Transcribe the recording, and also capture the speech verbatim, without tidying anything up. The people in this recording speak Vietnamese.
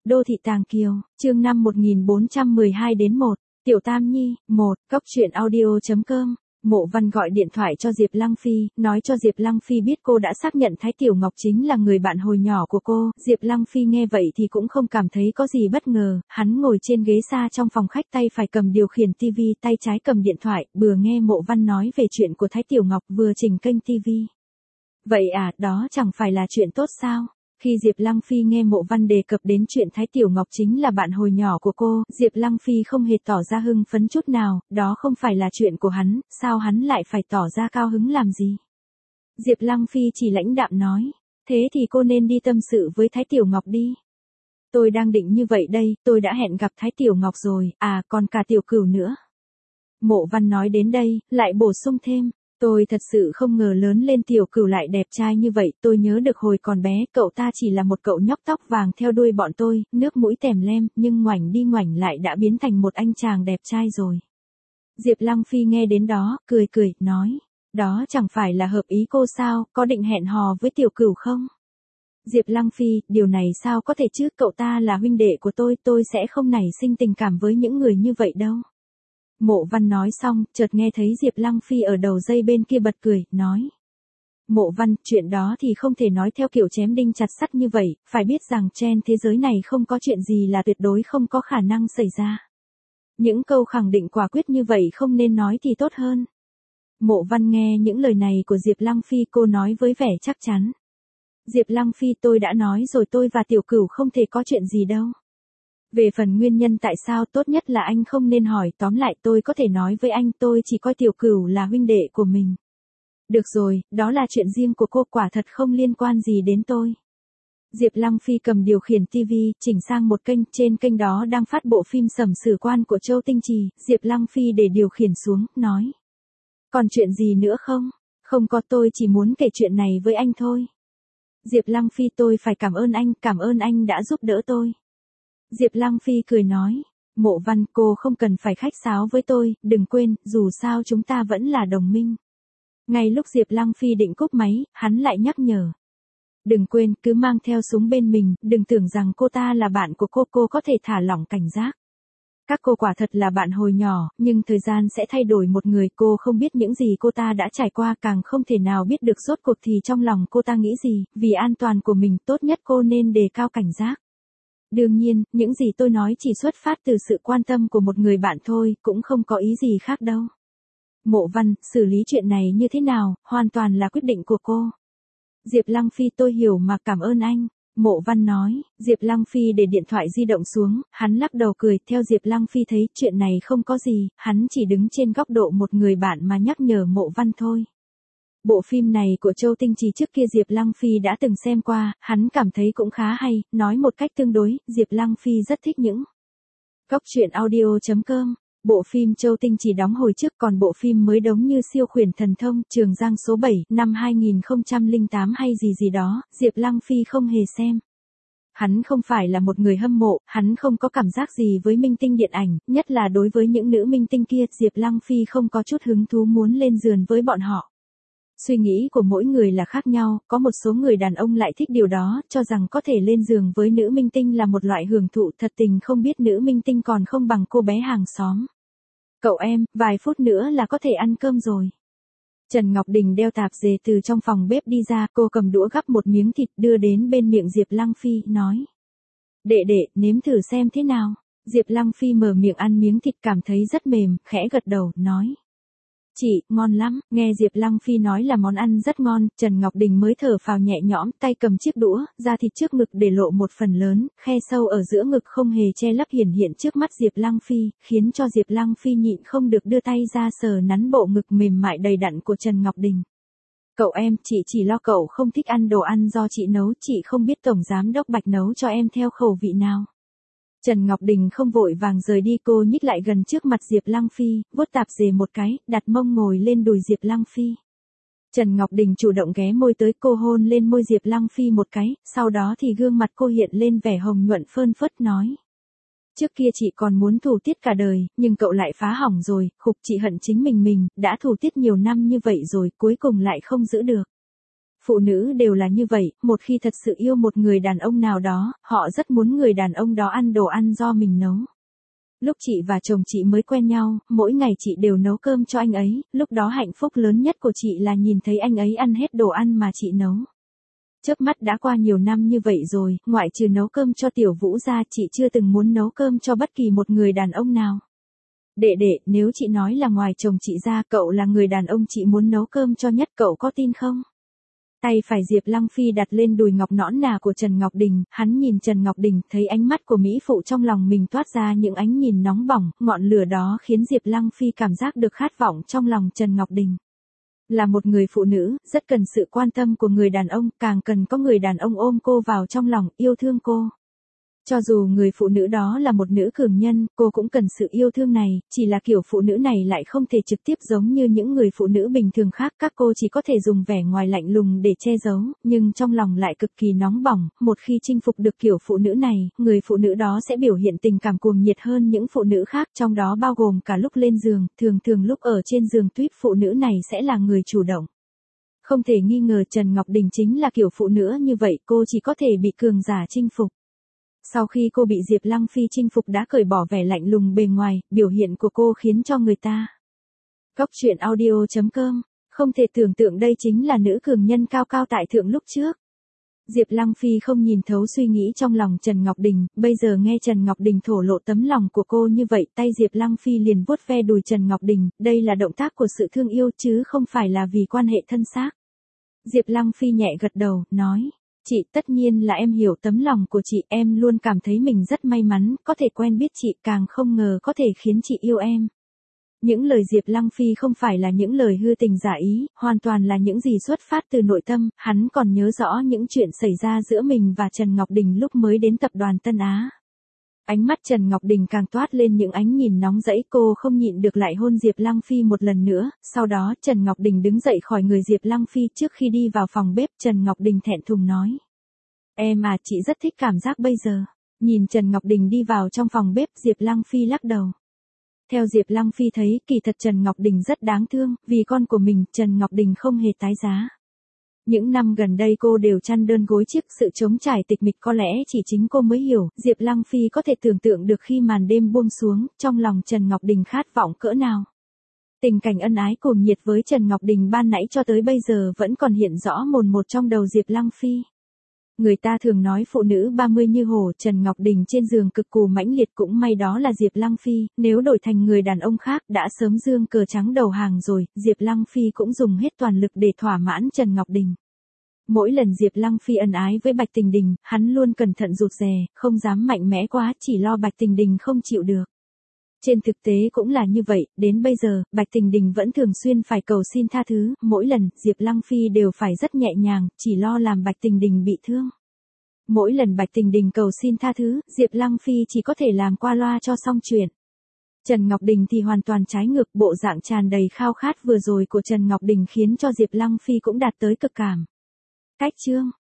Đô thị Tàng Kiều, chương năm một nghìn bốn trăm mười hai đến một, Tiểu Tam Nhi, một, Cóc truyện audio chấm com. Mộ Văn gọi điện thoại cho Diệp Lăng Phi, nói cho Diệp Lăng Phi biết cô đã xác nhận Thái Tiểu Ngọc chính là người bạn hồi nhỏ của cô. Diệp Lăng Phi nghe vậy thì cũng không cảm thấy có gì bất ngờ, hắn ngồi trên ghế xa trong phòng khách, tay phải cầm điều khiển tivi, tay trái cầm điện thoại, vừa nghe Mộ Văn nói về chuyện của Thái Tiểu Ngọc vừa chỉnh kênh tivi. Vậy à, đó chẳng phải là chuyện tốt sao? Khi Diệp Lăng Phi nghe Mộ Văn đề cập đến chuyện Thái Tiểu Ngọc chính là bạn hồi nhỏ của cô, Diệp Lăng Phi không hề tỏ ra hưng phấn chút nào, đó không phải là chuyện của hắn, sao hắn lại phải tỏ ra cao hứng làm gì? Diệp Lăng Phi chỉ lãnh đạm nói, thế thì cô nên đi tâm sự với Thái Tiểu Ngọc đi. Tôi đang định như vậy đây, tôi đã hẹn gặp Thái Tiểu Ngọc rồi, à còn cả Tiểu Cửu nữa. Mộ Văn nói đến đây, lại bổ sung thêm. Tôi thật sự không ngờ lớn lên Tiểu Cửu lại đẹp trai như vậy, tôi nhớ được hồi còn bé, cậu ta chỉ là một cậu nhóc tóc vàng theo đuôi bọn tôi, nước mũi tèm lem, nhưng ngoảnh đi ngoảnh lại đã biến thành một anh chàng đẹp trai rồi. Diệp Lăng Phi nghe đến đó, cười cười, nói, đó chẳng phải là hợp ý cô sao, có định hẹn hò với Tiểu Cửu không? Diệp Lăng Phi, điều này sao có thể chứ, cậu ta là huynh đệ của tôi, tôi sẽ không nảy sinh tình cảm với những người như vậy đâu. Mộ Văn nói xong, chợt nghe thấy Diệp Lăng Phi ở đầu dây bên kia bật cười, nói. Mộ Văn, chuyện đó thì không thể nói theo kiểu chém đinh chặt sắt như vậy, phải biết rằng trên thế giới này không có chuyện gì là tuyệt đối không có khả năng xảy ra. Những câu khẳng định quả quyết như vậy không nên nói thì tốt hơn. Mộ Văn nghe những lời này của Diệp Lăng Phi, cô nói với vẻ chắc chắn. Diệp Lăng Phi, tôi đã nói rồi, tôi và Tiểu Cửu không thể có chuyện gì đâu. Về phần nguyên nhân tại sao, tốt nhất là anh không nên hỏi, tóm lại tôi có thể nói với anh, tôi chỉ coi Tiểu Cửu là huynh đệ của mình. Được rồi, đó là chuyện riêng của cô, quả thật không liên quan gì đến tôi. Diệp Lăng Phi cầm điều khiển tivi, chỉnh sang một kênh, trên kênh đó đang phát bộ phim Sầm Sử Quan của Châu Tinh Trì, Diệp Lăng Phi để điều khiển xuống, nói. Còn chuyện gì nữa không? Không có, tôi chỉ muốn kể chuyện này với anh thôi. Diệp Lăng Phi, tôi phải cảm ơn anh, cảm ơn anh đã giúp đỡ tôi. Diệp Lăng Phi cười nói, Mộ Văn, cô không cần phải khách sáo với tôi, đừng quên, dù sao chúng ta vẫn là đồng minh. Ngay lúc Diệp Lăng Phi định cúp máy, hắn lại nhắc nhở. Đừng quên, cứ mang theo súng bên mình, đừng tưởng rằng cô ta là bạn của cô, cô có thể thả lỏng cảnh giác. Các cô quả thật là bạn hồi nhỏ, nhưng thời gian sẽ thay đổi một người, cô không biết những gì cô ta đã trải qua, càng không thể nào biết được rốt cuộc thì trong lòng cô ta nghĩ gì, vì an toàn của mình, tốt nhất cô nên đề cao cảnh giác. Đương nhiên, những gì tôi nói chỉ xuất phát từ sự quan tâm của một người bạn thôi, cũng không có ý gì khác đâu. Mộ Văn, xử lý chuyện này như thế nào, hoàn toàn là quyết định của cô. Diệp Lăng Phi, tôi hiểu mà, cảm ơn anh. Mộ Văn nói, Diệp Lăng Phi để điện thoại di động xuống, hắn lắc đầu cười, theo Diệp Lăng Phi thấy, chuyện này không có gì, hắn chỉ đứng trên góc độ một người bạn mà nhắc nhở Mộ Văn thôi. Bộ phim này của Châu Tinh Trì trước kia Diệp Lăng Phi đã từng xem qua, hắn cảm thấy cũng khá hay, nói một cách tương đối, Diệp Lăng Phi rất thích những. Cóc truyện audio chấm com. Bộ phim Châu Tinh Trì đóng hồi trước, còn bộ phim mới đóng như Siêu Khuyển Thần Thông, Trường Giang số bảy, năm hai nghìn không trăm lẻ tám hay gì gì đó, Diệp Lăng Phi không hề xem. Hắn không phải là một người hâm mộ, hắn không có cảm giác gì với minh tinh điện ảnh, nhất là đối với những nữ minh tinh kia, Diệp Lăng Phi không có chút hứng thú muốn lên giường với bọn họ. Suy nghĩ của mỗi người là khác nhau, có một số người đàn ông lại thích điều đó, cho rằng có thể lên giường với nữ minh tinh là một loại hưởng thụ, thật tình không biết nữ minh tinh còn không bằng cô bé hàng xóm. Cậu em, vài phút nữa là có thể ăn cơm rồi. Trần Ngọc Đình đeo tạp dề từ trong phòng bếp đi ra, cô cầm đũa gắp một miếng thịt đưa đến bên miệng Diệp Lăng Phi, nói. Đệ đệ, nếm thử xem thế nào. Diệp Lăng Phi mở miệng ăn miếng thịt cảm thấy rất mềm, khẽ gật đầu, nói. Chị, ngon lắm, nghe Diệp Lăng Phi nói là món ăn rất ngon, Trần Ngọc Đình mới thở phào nhẹ nhõm, tay cầm chiếc đũa, da thịt trước ngực để lộ một phần lớn, khe sâu ở giữa ngực không hề che lấp hiển hiện trước mắt Diệp Lăng Phi, khiến cho Diệp Lăng Phi nhịn không được đưa tay ra sờ nắn bộ ngực mềm mại đầy đặn của Trần Ngọc Đình. Cậu em, chị chỉ lo cậu không thích ăn đồ ăn do chị nấu, chị không biết Tổng Giám Đốc Bạch nấu cho em theo khẩu vị nào. Trần Ngọc Đình không vội vàng rời đi, cô nhích lại gần trước mặt Diệp Lăng Phi, vuốt tạp dề một cái, đặt mông ngồi lên đùi Diệp Lăng Phi. Trần Ngọc Đình chủ động ghé môi tới, cô hôn lên môi Diệp Lăng Phi một cái, sau đó thì gương mặt cô hiện lên vẻ hồng nhuận phơn phớt, nói. Trước kia chị còn muốn thủ tiết cả đời, nhưng cậu lại phá hỏng rồi, khục, chị hận chính mình mình, đã thủ tiết nhiều năm như vậy rồi, cuối cùng lại không giữ được. Phụ nữ đều là như vậy, một khi thật sự yêu một người đàn ông nào đó, họ rất muốn người đàn ông đó ăn đồ ăn do mình nấu. Lúc chị và chồng chị mới quen nhau, mỗi ngày chị đều nấu cơm cho anh ấy, lúc đó hạnh phúc lớn nhất của chị là nhìn thấy anh ấy ăn hết đồ ăn mà chị nấu. Chớp mắt đã qua nhiều năm như vậy rồi, ngoại trừ nấu cơm cho Tiểu Vũ ra, chị chưa từng muốn nấu cơm cho bất kỳ một người đàn ông nào. Đệ đệ, nếu chị nói là ngoài chồng chị ra, cậu là người đàn ông chị muốn nấu cơm cho nhất, cậu có tin không? Tay phải Diệp Lăng Phi đặt lên đùi ngọc nõn nà của Trần Ngọc Đình, hắn nhìn Trần Ngọc Đình, thấy ánh mắt của mỹ phụ trong lòng mình toát ra những ánh nhìn nóng bỏng, ngọn lửa đó khiến Diệp Lăng Phi cảm giác được khát vọng trong lòng Trần Ngọc Đình. Là một người phụ nữ, rất cần sự quan tâm của người đàn ông, càng cần có người đàn ông ôm cô vào trong lòng, yêu thương cô. Cho dù người phụ nữ đó là một nữ cường nhân, cô cũng cần sự yêu thương này, chỉ là kiểu phụ nữ này lại không thể trực tiếp giống như những người phụ nữ bình thường khác, các cô chỉ có thể dùng vẻ ngoài lạnh lùng để che giấu, nhưng trong lòng lại cực kỳ nóng bỏng, một khi chinh phục được kiểu phụ nữ này, người phụ nữ đó sẽ biểu hiện tình cảm cuồng nhiệt hơn những phụ nữ khác, trong đó bao gồm cả lúc lên giường, thường thường lúc ở trên giường tuyết phụ nữ này sẽ là người chủ động. Không thể nghi ngờ Trần Ngọc Đình chính là kiểu phụ nữ như vậy, cô chỉ có thể bị cường giả chinh phục. Sau khi cô bị Diệp Lăng Phi chinh phục đã cởi bỏ vẻ lạnh lùng bề ngoài, biểu hiện của cô khiến cho người ta. Góc truyện audio chấm com, không thể tưởng tượng đây chính là nữ cường nhân cao cao tại thượng lúc trước. Diệp Lăng Phi không nhìn thấu suy nghĩ trong lòng Trần Ngọc Đình, bây giờ nghe Trần Ngọc Đình thổ lộ tấm lòng của cô như vậy, tay Diệp Lăng Phi liền vuốt ve đùi Trần Ngọc Đình, đây là động tác của sự thương yêu chứ không phải là vì quan hệ thân xác. Diệp Lăng Phi nhẹ gật đầu, nói. Chị, tất nhiên là em hiểu tấm lòng của chị, em luôn cảm thấy mình rất may mắn, có thể quen biết chị, càng không ngờ có thể khiến chị yêu em. Những lời Diệp Lăng Phi không phải là những lời hư tình giả ý, hoàn toàn là những gì xuất phát từ nội tâm, hắn còn nhớ rõ những chuyện xảy ra giữa mình và Trần Ngọc Đình lúc mới đến tập đoàn Tân Á. Ánh mắt Trần Ngọc Đình càng toát lên những ánh nhìn nóng rẫy, cô không nhịn được lại hôn Diệp Lăng Phi một lần nữa, sau đó Trần Ngọc Đình đứng dậy khỏi người Diệp Lăng Phi, trước khi đi vào phòng bếp Trần Ngọc Đình thẹn thùng nói. Em à, chị rất thích cảm giác bây giờ. Nhìn Trần Ngọc Đình đi vào trong phòng bếp, Diệp Lăng Phi lắc đầu. Theo Diệp Lăng Phi thấy, kỳ thật Trần Ngọc Đình rất đáng thương, vì con của mình, Trần Ngọc Đình không hề tái giá. Những năm gần đây cô đều chăn đơn gối chiếc, sự trống trải tịch mịch có lẽ chỉ chính cô mới hiểu, Diệp Lăng Phi có thể tưởng tượng được khi màn đêm buông xuống, trong lòng Trần Ngọc Đình khát vọng cỡ nào. Tình cảnh ân ái cuồng nhiệt với Trần Ngọc Đình ban nãy cho tới bây giờ vẫn còn hiện rõ mồn một trong đầu Diệp Lăng Phi. Người ta thường nói phụ nữ ba mươi như hổ, Trần Ngọc Đình trên giường cực cù mãnh liệt, cũng may đó là Diệp Lăng Phi, nếu đổi thành người đàn ông khác đã sớm giương cờ trắng đầu hàng rồi, Diệp Lăng Phi cũng dùng hết toàn lực để thỏa mãn Trần Ngọc Đình. Mỗi lần Diệp Lăng Phi ân ái với Bạch Tình Đình, hắn luôn cẩn thận rụt rè, không dám mạnh mẽ quá, chỉ lo Bạch Tình Đình không chịu được. Trên thực tế cũng là như vậy, đến bây giờ, Bạch Tình Đình vẫn thường xuyên phải cầu xin tha thứ, mỗi lần Diệp Lăng Phi đều phải rất nhẹ nhàng, chỉ lo làm Bạch Tình Đình bị thương. Mỗi lần Bạch Tình Đình cầu xin tha thứ, Diệp Lăng Phi chỉ có thể làm qua loa cho xong chuyện. Trần Ngọc Đình thì hoàn toàn trái ngược, bộ dạng tràn đầy khao khát vừa rồi của Trần Ngọc Đình khiến cho Diệp Lăng Phi cũng đạt tới cực cảm. Cách chương